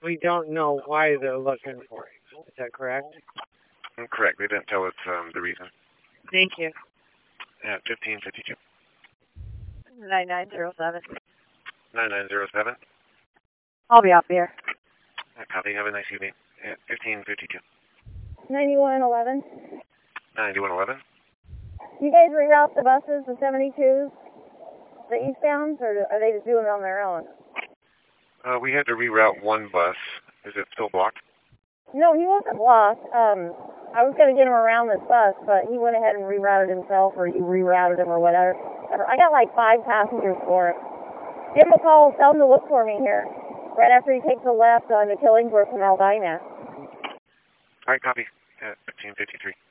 we don't know why they're looking for it. Is that correct? Correct. They didn't tell us the reason. Thank you. 1552. 9907. 9907. I'll be up here. Copy. Have a nice evening. 1552. 9111. 9111. You guys reroute the buses, the 72s, the eastbounds, or are they just doing it on their own? We had to reroute one bus. Is it still blocked? No, he wasn't blocked. I was going to get him around this bus, but he went ahead and rerouted himself, or you rerouted him, or whatever. I got like 5 passengers for it. Give him a call, tell him to look for me here, right after he takes a left on the Killingsworth from Albina. All right, copy. 1553.